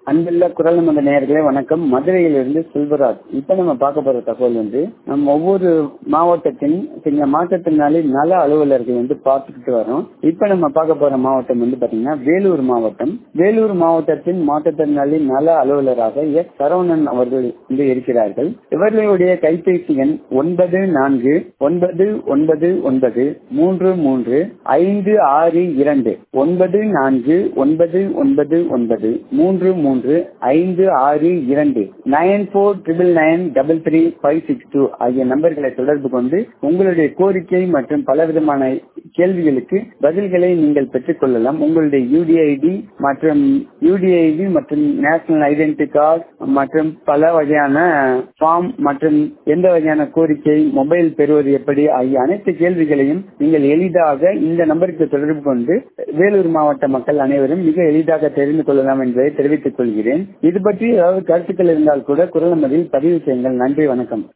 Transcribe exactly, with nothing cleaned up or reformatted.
அன்புள்ள குரல் நமது நேயர்களே வணக்கம். மதுரையிலிருந்து செல்வராஜ். இப்ப நம்ம பார்க்க போற தகவல் வந்து நம்ம ஒவ்வொரு மாவட்டத்தின் சில மாற்றத்தினாலே நல அலுவலர்கள் வந்து பார்த்துக்கிட்டு வரோம். இப்ப நம்ம பார்க்க போற மாவட்டம் வந்து பாத்தீங்கன்னா வேலூர் மாவட்டம். வேலூர் மாவட்டத்தின் மாற்றத்தினாலே நல அலுவலராக எஸ் சரவணன் அவர்கள் வந்து இருக்கிறார்கள். இவர்களுடைய கைபேசி எண் ஒன்பது நான்கு ஒன்பது ஒன்பது ஒன்பது மூன்று மூன்று ஐந்து ஆறு இரண்டு ஒன்பது நான்கு ஒன்பது ஒன்பது ஒன்பது மூன்று மூன்று ஐந்து ஆறு இரண்டு nine four triple nine double three five six two ஆகிய நம்பர்களை தொடர்பு கொண்டு உங்களுடைய கோரிக்கை மற்றும் பலவிதமான கேள்விகளுக்கு பதில்களை நீங்கள் பெற்றுக் கொள்ளலாம். உங்களுடைய யூடிஐடி மற்றும் யூடிஐடி மற்றும் நேஷனல் ஐடென்டி கார்டு மற்றும் பல வகையான ஃபார்ம் மற்றும் எந்த வகையான கோரிக்கை மொபைல் பெறுவது எப்படி ஆகிய அனைத்து கேள்விகளையும் நீங்கள் எளிதாக இந்த நம்பருக்கு தொடர்பு கொண்டு வேலூர் மாவட்ட மக்கள் அனைவரும் மிக எளிதாக தெரிந்து கொள்ளலாம் என்பதை தெரிவித்துக் கொள்கிறேன். இது பற்றி ஏதாவது கருத்துக்கள் இருந்தால் கூட குரல் நமதில் பதிவு செய்யுங்கள். நன்றி, வணக்கம்.